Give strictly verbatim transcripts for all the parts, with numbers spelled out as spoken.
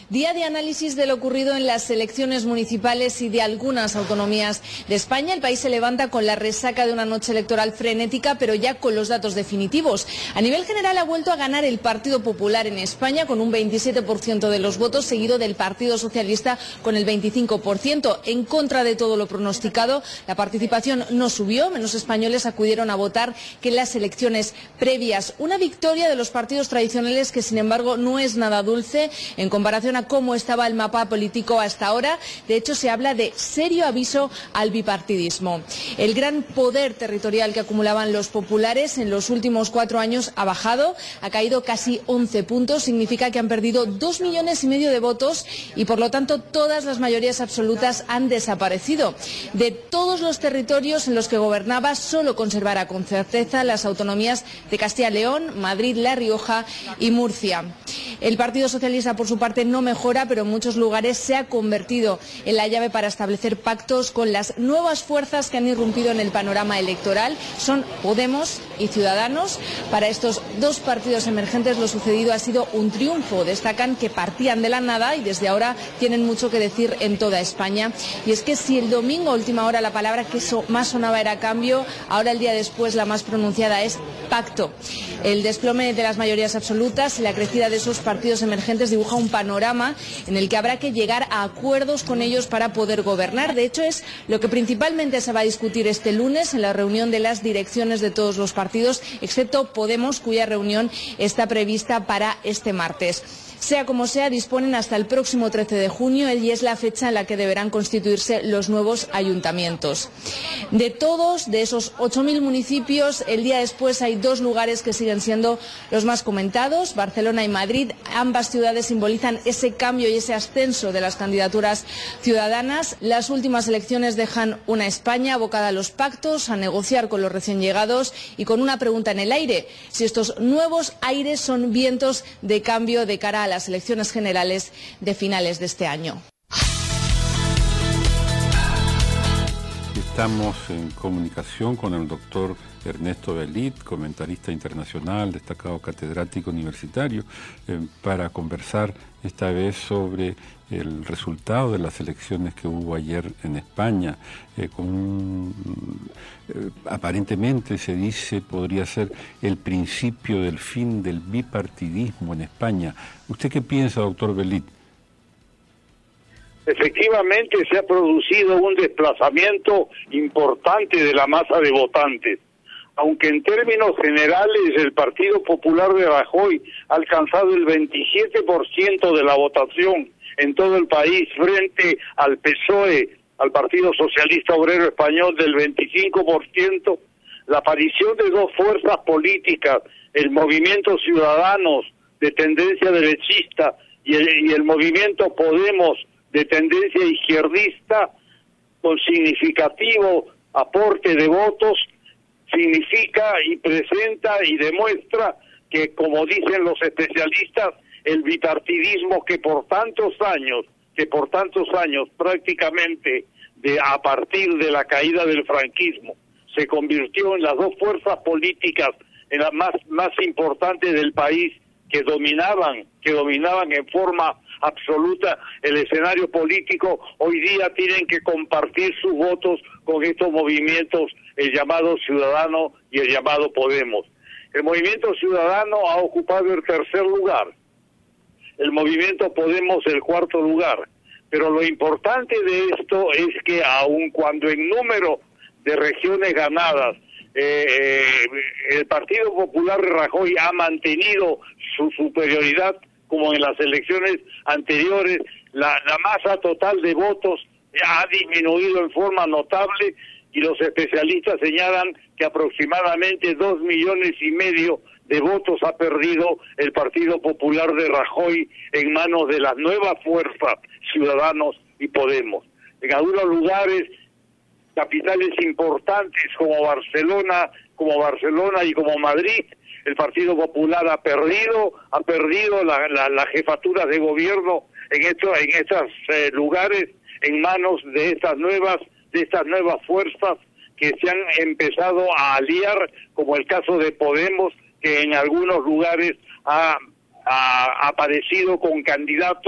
Día de análisis de lo ocurrido en las elecciones municipales y de algunas autonomías de España. El país se levanta con la resaca de una noche electoral frenética, pero ya con los datos definitivos. A nivel general ha vuelto a ganar el Partido Popular en España con un veintisiete por ciento de los votos, seguido del Partido Socialista con el veinticinco por ciento. En contra de todo lo pronosticado, la participación no subió, menos españoles acudieron a votar que en las elecciones previas. Una victoria de los partidos tradicionales que, sin embargo, no es nada dulce en comparación a cómo estaba el mapa político hasta ahora. De hecho, se habla de serio aviso al bipartidismo. El gran poder territorial que acumulaban los populares en los últimos cuatro años ha bajado, ha caído casi once puntos, significa que han perdido dos millones y medio de votos y, por lo tanto, todas las mayorías absolutas han desaparecido. De todos los territorios en los que gobernaba, solo conservará con certeza las autonomías de Castilla y León, Madrid, La Rioja y Murcia. El Partido Socialista, por su parte, no mejora, pero en muchos lugares se ha convertido en la llave para establecer pactos con las nuevas fuerzas que han irrumpido en el panorama electoral. Son Podemos y Ciudadanos. Para estos dos partidos emergentes lo sucedido ha sido un triunfo. Destacan que partían de la nada y desde ahora tienen mucho que decir en toda España. Y es que si el domingo a última hora la palabra que so más sonaba era cambio, ahora el día después la más pronunciada es pacto. El desplome de las mayorías absolutas y la crecida de esos partidos emergentes dibuja un panorama en el que habrá que llegar a acuerdos con ellos para poder gobernar. De hecho, es lo que principalmente se va a discutir este lunes en la reunión de las direcciones de todos los partidos, excepto Podemos, cuya reunión está prevista para este martes. Sea como sea, disponen hasta el próximo trece de junio y es la fecha en la que deberán constituirse los nuevos ayuntamientos. De todos, de esos ocho mil municipios, el día después hay dos lugares que siguen siendo los más comentados, Barcelona y Madrid. Ambas ciudades simbolizan ese cambio y ese ascenso de las candidaturas ciudadanas. Las últimas elecciones dejan una España abocada a los pactos, a negociar con los recién llegados y con una pregunta en el aire: si estos nuevos aires son vientos de cambio de cara a la las elecciones generales de finales de este año. Estamos en comunicación con el doctor Ernesto Bellit, comentarista internacional, destacado catedrático universitario, eh, para conversar esta vez sobre el resultado de las elecciones que hubo ayer en España, eh, con un, eh, aparentemente se dice podría ser el principio del fin del bipartidismo en España. ¿Usted qué piensa, doctor Bellit? Efectivamente se ha producido un desplazamiento importante de la masa de votantes. Aunque en términos generales el Partido Popular de Rajoy ha alcanzado el veintisiete por ciento de la votación en todo el país frente al P S O E, al Partido Socialista Obrero Español del veinticinco por ciento, la aparición de dos fuerzas políticas, el Movimiento Ciudadanos de tendencia derechista y el, y el Movimiento Podemos de tendencia izquierdista, con significativo aporte de votos, significa y presenta y demuestra que, como dicen los especialistas, el bipartidismo que por tantos años, que por tantos años prácticamente de a partir de la caída del franquismo, se convirtió en las dos fuerzas políticas en las más, más importantes del país, que dominaban, que dominaban en forma absoluta el escenario político, hoy día tienen que compartir sus votos con estos movimientos, el llamado Ciudadano y el llamado Podemos. El Movimiento Ciudadano ha ocupado el tercer lugar, el Movimiento Podemos el cuarto lugar, pero lo importante de esto es que aun cuando en número de regiones ganadas Eh, eh, el Partido Popular de Rajoy ha mantenido su superioridad como en las elecciones anteriores, la, la masa total de votos ha disminuido en forma notable y los especialistas señalan que aproximadamente dos millones y medio de votos ha perdido el Partido Popular de Rajoy en manos de las nuevas fuerzas, Ciudadanos y Podemos. En algunos lugares, capitales importantes como Barcelona, como Barcelona y como Madrid, el Partido Popular ha perdido, ha perdido la, la, la jefatura de gobierno en estos, en estos eh, lugares en manos de estas nuevas, de estas nuevas fuerzas que se han empezado a aliar, como el caso de Podemos, que en algunos lugares ha, ha aparecido con candidatos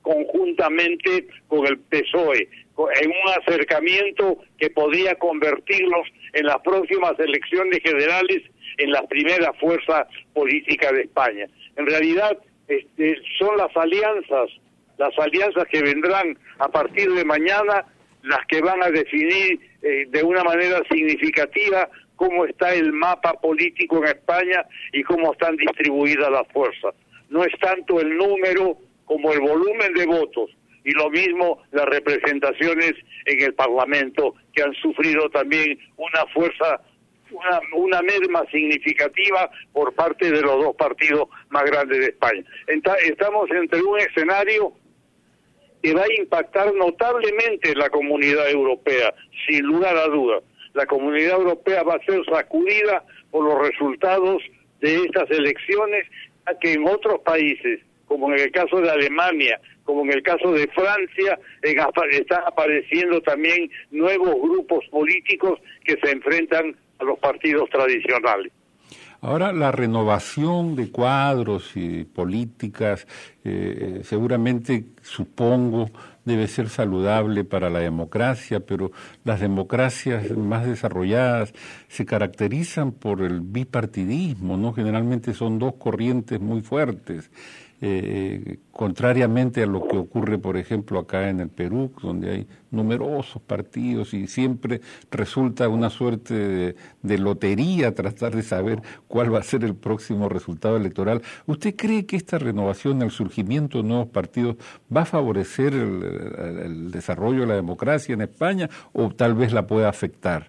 conjuntamente con el P S O E, en un acercamiento que podría convertirlos en las próximas elecciones generales en la primera fuerza política de España. En realidad, este, son las alianzas, las alianzas que vendrán a partir de mañana, las que van a definir eh, de una manera significativa cómo está el mapa político en España y cómo están distribuidas las fuerzas. No es tanto el número como el volumen de votos, y lo mismo las representaciones en el Parlamento, que han sufrido también una fuerza, una, una merma significativa por parte de los dos partidos más grandes de España. Estamos entre un escenario que va a impactar notablemente en la comunidad europea, sin lugar a dudas. La comunidad europea va a ser sacudida por los resultados de estas elecciones, a que en otros países, como en el caso de Alemania, como en el caso de Francia, en, están apareciendo también nuevos grupos políticos que se enfrentan a los partidos tradicionales. Ahora, la renovación de cuadros y políticas, eh, seguramente, supongo, debe ser saludable para la democracia, pero las democracias más desarrolladas se caracterizan por el bipartidismo, ¿no? Generalmente son dos corrientes muy fuertes. Eh, contrariamente a lo que ocurre, por ejemplo, acá en el Perú, donde hay numerosos partidos y siempre resulta una suerte de, de lotería tratar de saber cuál va a ser el próximo resultado electoral. ¿Usted cree que esta renovación, el surgimiento de nuevos partidos, va a favorecer el, el, el desarrollo de la democracia en España o tal vez la pueda afectar?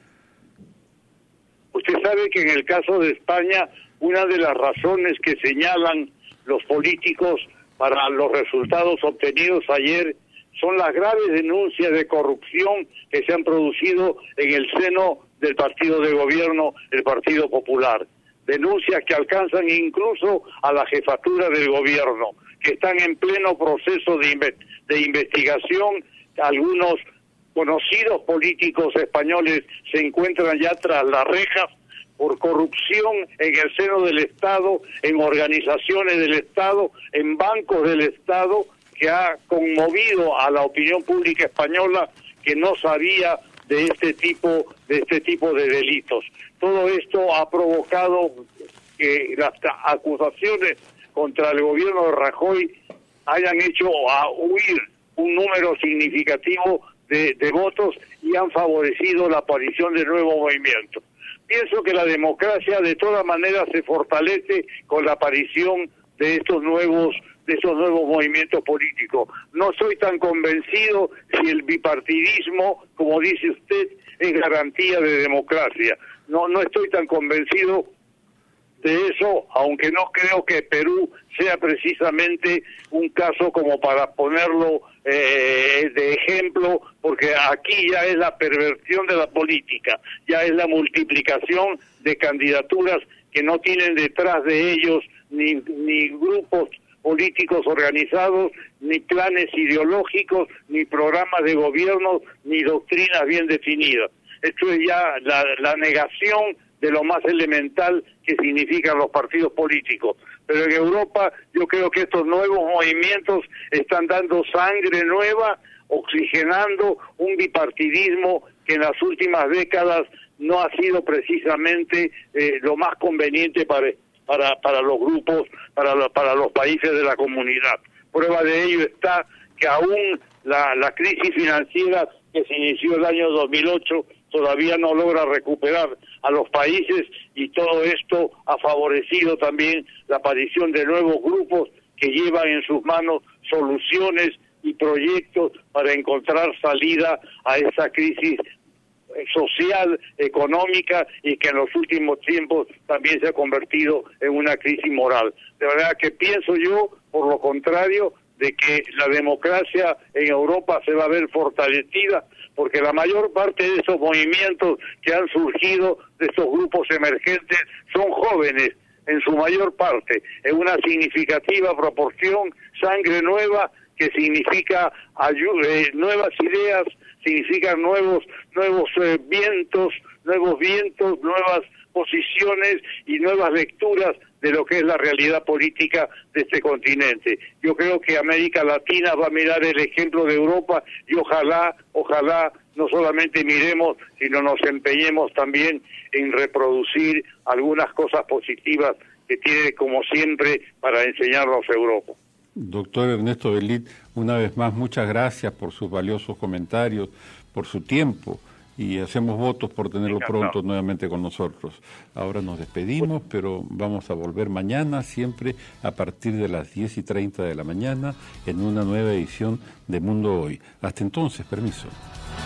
Usted sabe que en el caso de España, una de las razones que señalan los políticos para los resultados obtenidos ayer son las graves denuncias de corrupción que se han producido en el seno del partido de gobierno, el Partido Popular. Denuncias que alcanzan incluso a la jefatura del gobierno, que están en pleno proceso de, inve- de investigación. Algunos conocidos políticos españoles se encuentran ya tras las rejas por corrupción en el seno del Estado, en organizaciones del Estado, en bancos del Estado, que ha conmovido a la opinión pública española, que no sabía de este tipo de este tipo de delitos. Todo esto ha provocado que las acusaciones contra el gobierno de Rajoy hayan hecho a huir un número significativo de, de votos y han favorecido la aparición de nuevos movimientos. Pienso que la democracia de todas maneras se fortalece con la aparición de estos nuevos de estos nuevos movimientos políticos. No soy tan convencido si el bipartidismo, como dice usted, es garantía de democracia. No, no estoy tan convencido de eso, aunque no creo que Perú sea precisamente un caso como para ponerlo eh, de ejemplo, porque aquí ya es la perversión de la política, ya es la multiplicación de candidaturas que no tienen detrás de ellos ni, ni grupos políticos organizados, ni planes ideológicos, ni programas de gobierno, ni doctrinas bien definidas. Esto es ya la, la negación de lo más elemental que significan los partidos políticos. Pero en Europa yo creo que estos nuevos movimientos están dando sangre nueva, oxigenando un bipartidismo que en las últimas décadas no ha sido precisamente eh, lo más conveniente para, para, para los grupos, para, la, para los países de la comunidad. Prueba de ello está que aún la, la crisis financiera que se inició el año dos mil ocho todavía no logra recuperar a los países, y todo esto ha favorecido también la aparición de nuevos grupos que llevan en sus manos soluciones y proyectos para encontrar salida a esa crisis social, económica, y que en los últimos tiempos también se ha convertido en una crisis moral. De verdad que pienso yo, por lo contrario, de que la democracia en Europa se va a ver fortalecida, porque la mayor parte de esos movimientos que han surgido, de estos grupos emergentes, son jóvenes, en su mayor parte, en una significativa proporción, sangre nueva, que significa ayuda, eh, nuevas ideas, significan nuevos nuevos eh, vientos, nuevos vientos, nuevas posiciones y nuevas lecturas de lo que es la realidad política de este continente. Yo creo que América Latina va a mirar el ejemplo de Europa y ojalá, ojalá no solamente miremos, sino nos empeñemos también en reproducir algunas cosas positivas que tiene, como siempre, para enseñarnos Europa. Doctor Ernesto Bellit, una vez más, muchas gracias por sus valiosos comentarios, por su tiempo, y hacemos votos por tenerlo pronto nuevamente con nosotros. Ahora nos despedimos, pero vamos a volver mañana, siempre a partir de las diez y treinta de la mañana, en una nueva edición de Mundo Hoy. Hasta entonces, permiso.